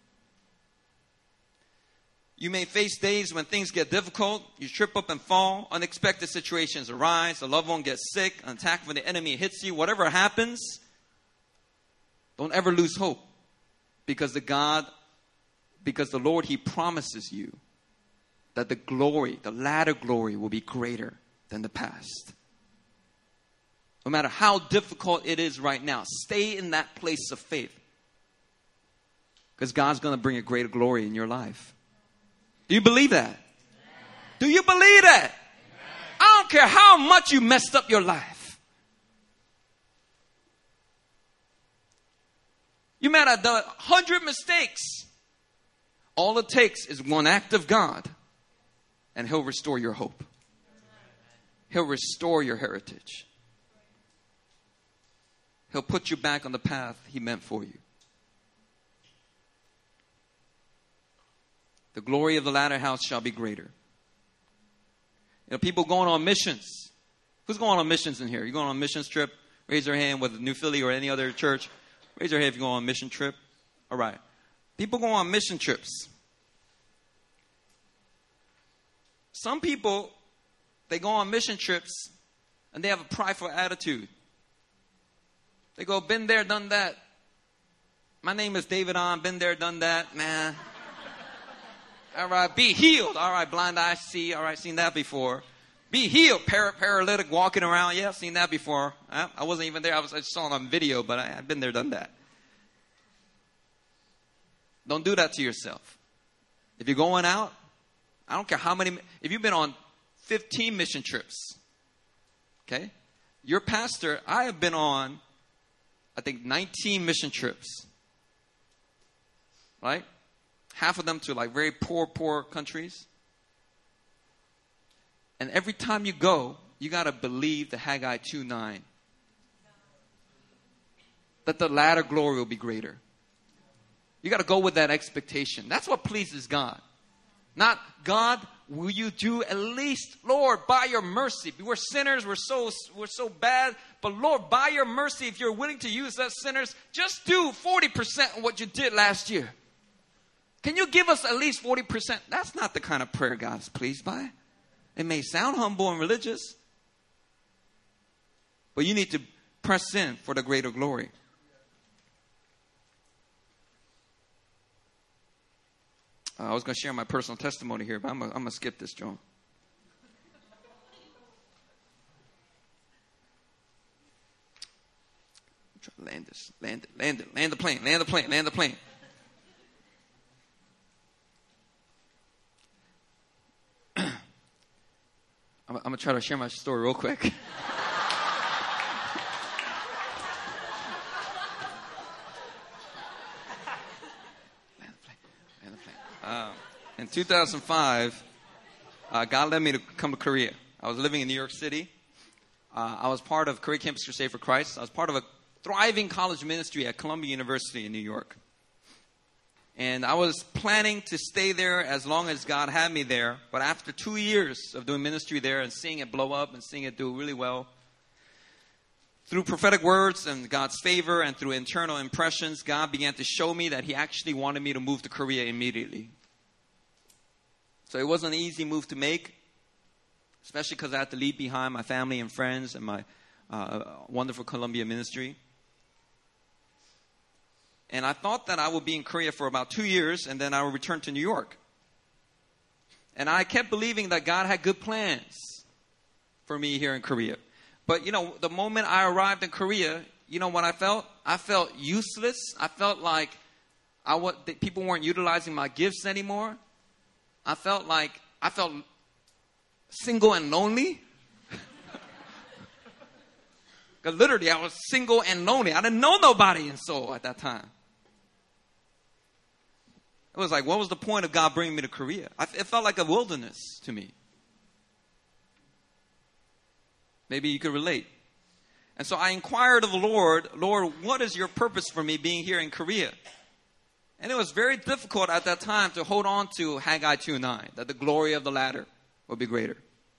You may face days when things get difficult. You trip up and fall. Unexpected situations arise. A loved one gets sick. An attack from the enemy hits you. Whatever happens, don't ever lose hope. Because the God, because the Lord, He promises you that the glory, the latter glory will be greater than the past. No matter how difficult it is right now, stay in that place of faith. Because God's going to bring a greater glory in your life. Do you believe that? Amen. Do you believe that? Amen. I don't care how much you messed up your life. You might have done a hundred mistakes. All it takes is one act of God. And He'll restore your hope. He'll restore your heritage. He'll put you back on the path He meant for you. The glory of the latter house shall be greater. You know, people going on missions. Who's going on missions in here? You going on a missions trip? Raise your hand with New Philly or any other church. Raise your hand if you go on a mission trip. All right. People go on mission trips. Some people, they go on mission trips and they have a prideful attitude. They go, been there, done that. My name is David On, been there, done that. Nah. All right, be healed. All right, blind eye see. All right, seen that before. Be healed. Par- paralytic walking around. Yeah, seen that before. I, I wasn't even there. I was I just saw it on video, but I, I've been there, done that. Don't do that to yourself. If you're going out, I don't care how many, if you've been on fifteen mission trips, okay? Your pastor, I have been on, I think, nineteen mission trips, right? Half of them to like very poor, poor countries. And every time you go, you got to believe the Haggai two nine. That the latter glory will be greater. You got to go with that expectation. That's what pleases God. Not, God, will you do at least, Lord, by your mercy. We're sinners, we're so we're so bad. But Lord, by your mercy, if you're willing to use us sinners, just do forty percent of what you did last year. Can you give us at least forty percent? That's not the kind of prayer God's pleased by. It may sound humble and religious, but you need to press in for the greater glory. Uh, I was going to share my personal testimony here, but I'm going to skip this, Joan. I'm trying to land this. Land it. Land it. Land the plane. Land the plane. Land the plane. I'm, I'm going to try to share my story real quick. two thousand five, uh, God led me to come to Korea. I was living in New York City. Uh, I was part of Korea Campus Crusade for Christ. I was part of a thriving college ministry at Columbia University in New York. And I was planning to stay there as long as God had me there. But after two years of doing ministry there and seeing it blow up and seeing it do really well, through prophetic words and God's favor and through internal impressions, God began to show me that He actually wanted me to move to Korea immediately. So it wasn't an easy move to make, especially because I had to leave behind my family and friends and my uh, wonderful Columbia ministry. And I thought that I would be in Korea for about two years and then I would return to New York. And I kept believing that God had good plans for me here in Korea. But, you know, the moment I arrived in Korea, you know what I felt? I felt useless. I felt like I w- that people weren't utilizing my gifts anymore. I felt like I felt single and lonely. Because literally I was single and lonely. I didn't know nobody in Seoul at that time. It was like, what was the point of God bringing me to Korea? I, it felt like a wilderness to me. Maybe you could relate. And so I inquired of the Lord, Lord, what is your purpose for me being here in Korea? And it was very difficult at that time to hold on to Haggai two nine, that the glory of the latter will be greater.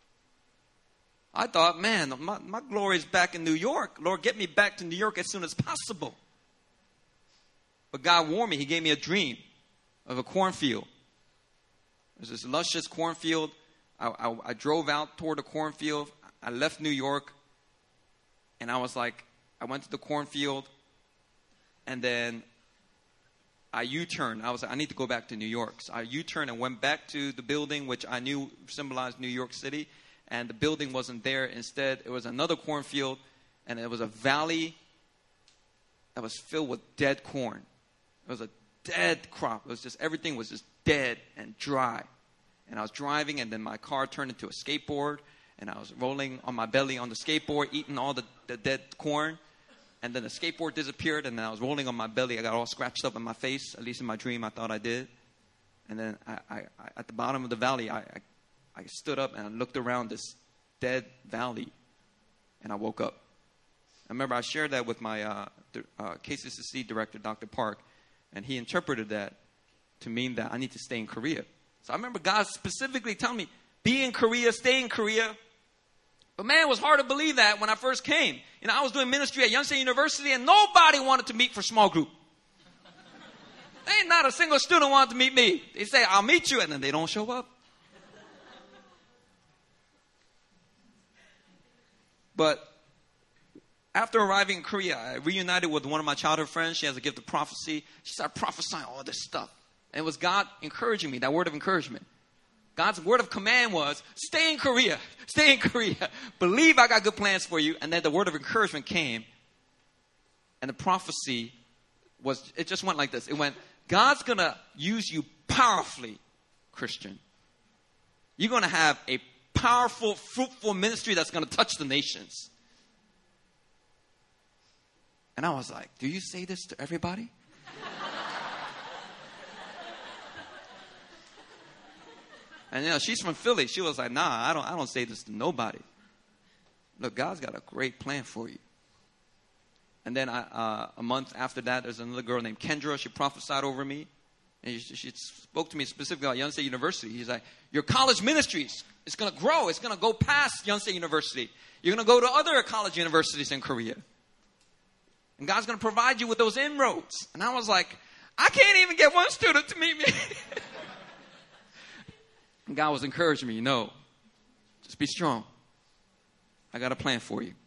I thought, man, my, my glory is back in New York. Lord, get me back to New York as soon as possible. But God warned me. He gave me a dream of a cornfield. There's this luscious cornfield. I, I, I drove out toward the cornfield. I left New York, and I was like, I went to the cornfield, and then I U-turned. I was like, I need to go back to New York. So I U-turned and went back to the building, which I knew symbolized New York City, and the building wasn't there. Instead, it was another cornfield, and it was a valley that was filled with dead corn. It was a dead crop. It was just, everything was just dead and dry. And I was driving, and then my car turned into a skateboard. And I was rolling on my belly on the skateboard, eating all the, the dead corn. And then the skateboard disappeared, and then I was rolling on my belly. I got all scratched up in my face, at least in my dream I thought I did. And then I, I, I, at the bottom of the valley, I, I, I stood up and I looked around this dead valley, and I woke up. I remember I shared that with my uh, uh, K C C C director, Doctor Park, and he interpreted that to mean that I need to stay in Korea. So I remember God specifically telling me, be in Korea, stay in Korea. But man, it was hard to believe that when I first came. You know, I was doing ministry at Yonsei University and nobody wanted to meet for small group. Ain't not a single student wanted to meet me. They say, I'll meet you, and then they don't show up. But after arriving in Korea, I reunited with one of my childhood friends. She has a gift of prophecy. She started prophesying all this stuff. And it was God encouraging me, that word of encouragement. God's word of command was, stay in Korea, stay in Korea. Believe I got good plans for you. And then the word of encouragement came. And the prophecy was, it just went like this. It went, God's going to use you powerfully, Christian. You're going to have a powerful, fruitful ministry that's going to touch the nations. And I was like, do you say this to everybody? And you know, she's from Philly. She was like, nah, I don't I don't say this to nobody. Look, God's got a great plan for you. And then I, uh, a month after that, there's another girl named Kendra. She prophesied over me. And she, she spoke to me specifically about Yonsei University. He's like, your college ministry is going to grow. It's going to go past Yonsei University. You're going to go to other college universities in Korea. And God's going to provide you with those inroads. And I was like, I can't even get one student to meet me. And God was encouraging me, no, just be strong. I got a plan for you.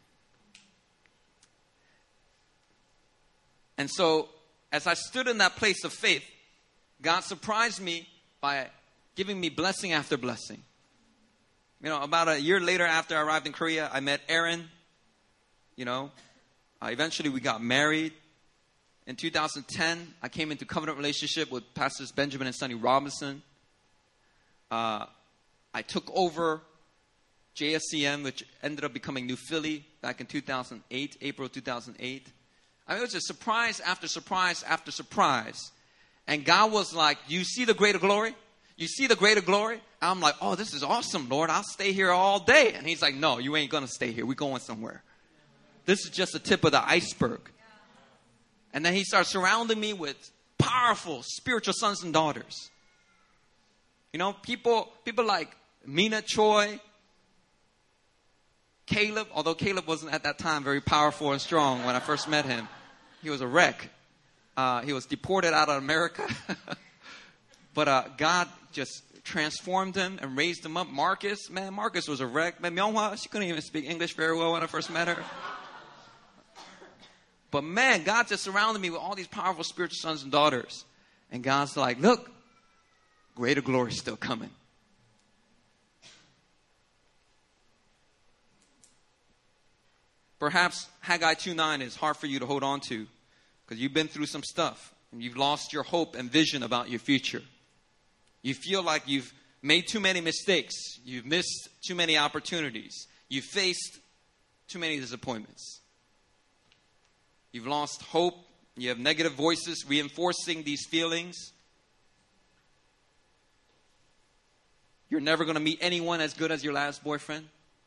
And so, as I stood in that place of faith, God surprised me by giving me blessing after blessing. You know, about a year later after I arrived in Korea, I met Aaron. You know, uh, eventually we got married. In two thousand ten, I came into covenant relationship with Pastors Benjamin and Sonny Robinson. Uh, I took over J S C M, which ended up becoming New Philly back in two thousand eight, April two thousand eight. I mean, it was just surprise after surprise after surprise. And God was like, you see the greater glory? You see the greater glory? I'm like, oh, this is awesome, Lord. I'll stay here all day. And he's like, no, you ain't going to stay here. We're going somewhere. This is just the tip of the iceberg. And then he starts surrounding me with powerful spiritual sons and daughters. You know, people, people like Mina Choi, Caleb, although Caleb wasn't at that time very powerful and strong when I first met him. He was a wreck. Uh, he was deported out of America. But uh, God just transformed him and raised him up. Marcus, man, Marcus was a wreck. Man, Myunghwa, she couldn't even speak English very well when I first met her. But man, God just surrounded me with all these powerful spiritual sons and daughters. And God's like, look, greater glory is still coming. Perhaps Haggai two nine is hard for you to hold on to because you've been through some stuff and you've lost your hope and vision about your future. You feel like you've made too many mistakes. You've missed too many opportunities. You've faced too many disappointments. You've lost hope. You have negative voices reinforcing these feelings. You're never going to meet anyone as good as your last boyfriend.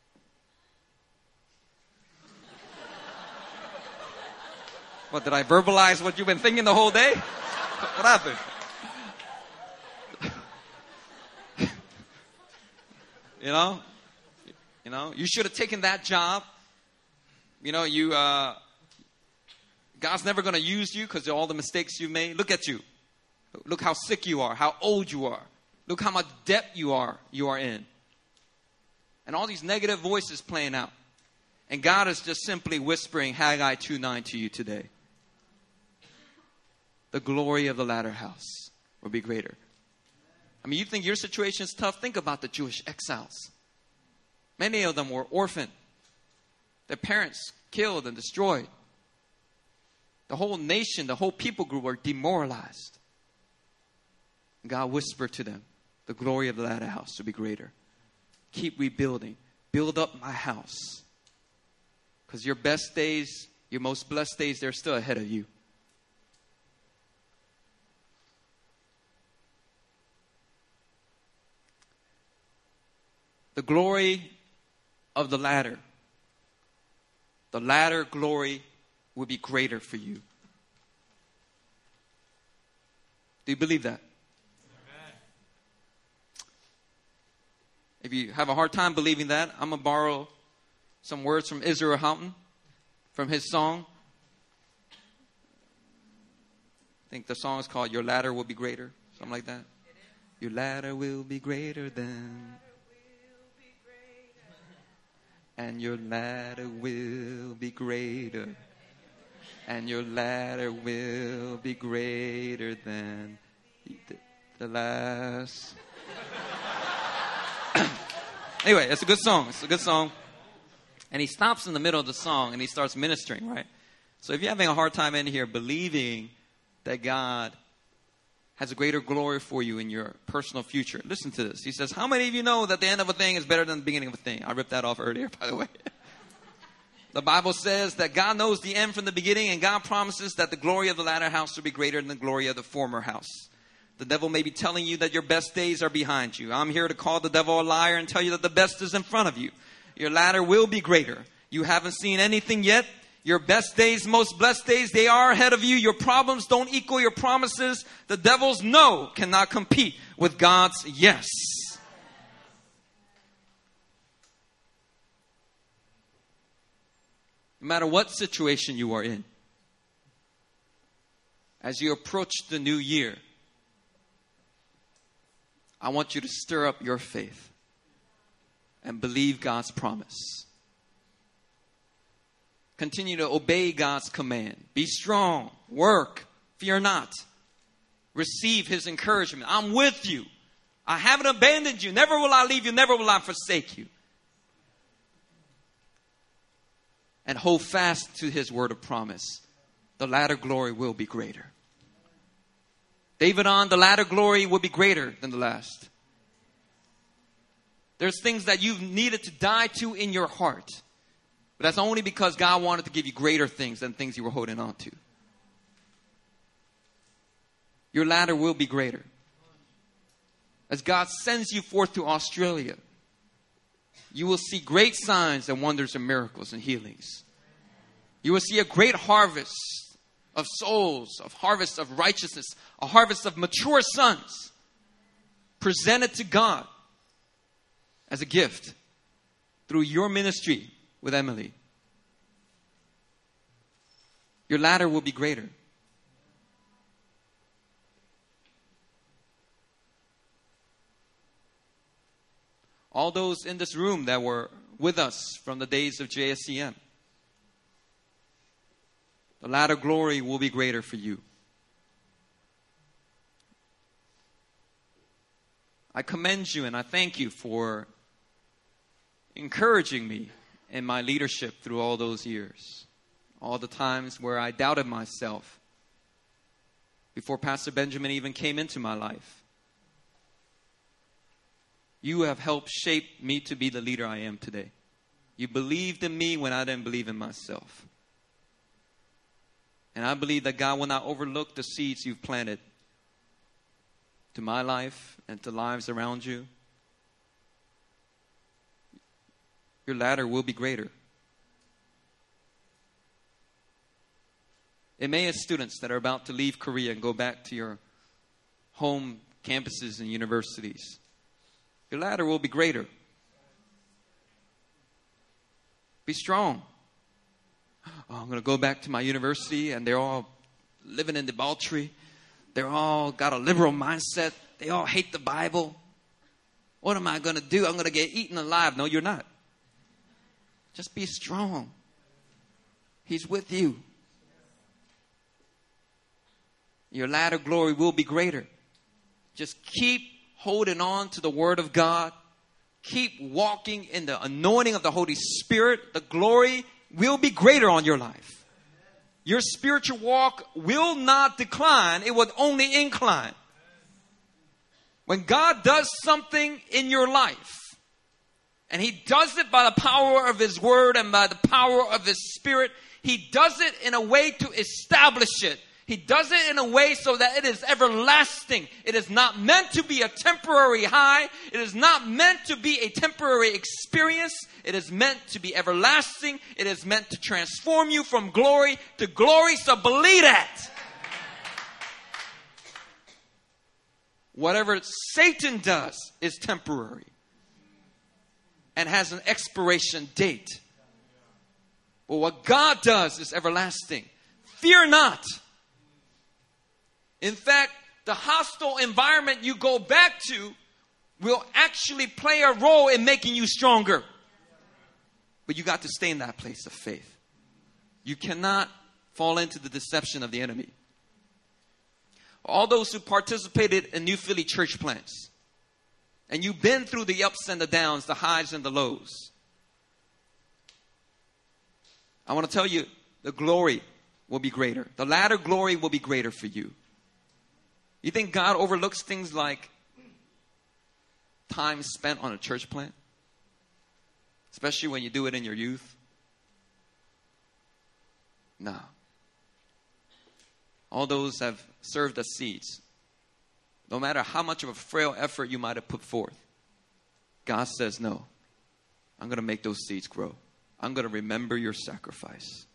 What, did I verbalize what you've been thinking the whole day? What happened? You know? You know, you should have taken that job. You know, you, uh, God's never going to use you because of all the mistakes you made. Look at you. Look how sick you are, how old you are. Look how much debt you are, you are in. And all these negative voices playing out. And God is just simply whispering Haggai two nine to you today. The glory of the latter house will be greater. I mean, you think your situation is tough? Think about the Jewish exiles. Many of them were orphaned. Their parents killed and destroyed. The whole nation, the whole people group were demoralized. God whispered to them, the glory of the latter house will be greater. Keep rebuilding. Build up my house. Because your best days, your most blessed days, they're still ahead of you. The glory of the latter. The latter glory will be greater for you. Do you believe that? Amen. If you have a hard time believing that, I'm going to borrow some words from Israel Houghton, from his song. I think the song is called Your Ladder Will Be Greater. Something like that. Your ladder will be greater than... And your ladder will be greater. And your ladder will be greater than the, the last. Anyway, it's a good song. It's a good song. And he stops in the middle of the song and he starts ministering, right? So if you're having a hard time in here believing that God has a greater glory for you in your personal future, listen to this. He says, how many of you know that the end of a thing is better than the beginning of a thing? I ripped that off earlier, by the way. The Bible says that God knows the end from the beginning, and God promises that the glory of the latter house will be greater than the glory of the former house. The devil may be telling you that your best days are behind you. I'm here to call the devil a liar and tell you that the best is in front of you. Your latter will be greater. You haven't seen anything yet. Your best days, most blessed days, they are ahead of you. Your problems don't equal your promises. The devil's no cannot compete with God's yes. No matter what situation you are in, as you approach the new year, I want you to stir up your faith and believe God's promise. Continue to obey God's command. Be strong. Work. Fear not. Receive His encouragement. I'm with you. I haven't abandoned you. Never will I leave you. Never will I forsake you. And hold fast to His word of promise. The latter glory will be greater. David on, the latter glory will be greater than the last. There's things that you've needed to die to in your heart. But that's only because God wanted to give you greater things than things you were holding on to. Your ladder will be greater. As God sends you forth to Australia, you will see great signs and wonders and miracles and healings. You will see a great harvest of souls, of harvest of righteousness, a harvest of mature sons presented to God as a gift through your ministry with Emily. Your ladder will be greater. All those in this room that were with us from the days of J S C M, the latter glory will be greater for you. I commend you and I thank you for encouraging me in my leadership through all those years. All the times where I doubted myself before Pastor Benjamin even came into my life. You have helped shape me to be the leader I am today. You believed in me when I didn't believe in myself. And I believe that God will not overlook the seeds you've planted to my life and to lives around you. Your ladder will be greater. Emmaus students that are about to leave Korea and go back to your home campuses and universities, your ladder will be greater. Be strong. Oh, I'm going to go back to my university and they're all living in debauchery. They're all got a liberal mindset. They all hate the Bible. What am I going to do? I'm going to get eaten alive. No, you're not. Just be strong. He's with you. Your latter glory will be greater. Just keep holding on to the Word of God. Keep walking in the anointing of the Holy Spirit. The glory will be greater on your life. Your spiritual walk will not decline. It will only incline. When God does something in your life, and He does it by the power of His Word and by the power of His Spirit, He does it in a way to establish it. He does it in a way so that it is everlasting. It is not meant to be a temporary high. It is not meant to be a temporary experience. It is meant to be everlasting. It is meant to transform you from glory to glory. So believe that. Whatever Satan does is temporary and has an expiration date. But what God does is everlasting. Fear not. In fact, the hostile environment you go back to will actually play a role in making you stronger. But you got to stay in that place of faith. You cannot fall into the deception of the enemy. All those who participated in New Philly church plants, and you've been through the ups and the downs, the highs and the lows, I want to tell you, the glory will be greater. The latter glory will be greater for you. You think God overlooks things like time spent on a church plant? Especially when you do it in your youth? No. All those have served as seeds. No matter how much of a frail effort you might have put forth, God says, no, I'm going to make those seeds grow. I'm going to remember your sacrifice.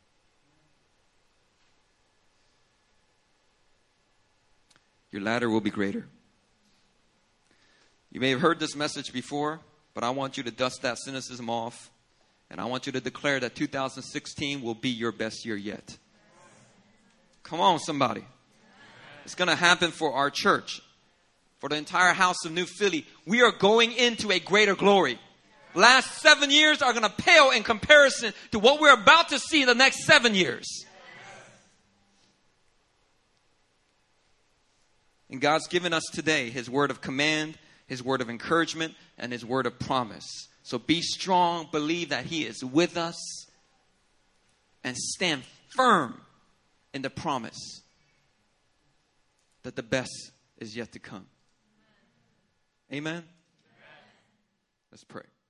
Your ladder will be greater. You may have heard this message before, but I want you to dust that cynicism off. And I want you to declare that two thousand sixteen will be your best year yet. Come on, somebody. It's going to happen for our church. For the entire house of New Philly. We are going into a greater glory. Last seven years are going to pale in comparison to what we're about to see in the next seven years. And God's given us today His word of command, His word of encouragement, and His word of promise. So be strong, believe that He is with us, and stand firm in the promise that the best is yet to come. Amen? Let's pray.